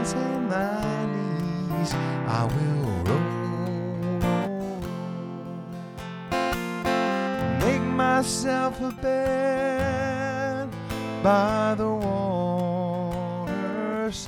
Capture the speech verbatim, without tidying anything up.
hands and my knees, I will roll. Make myself a bed by the wall.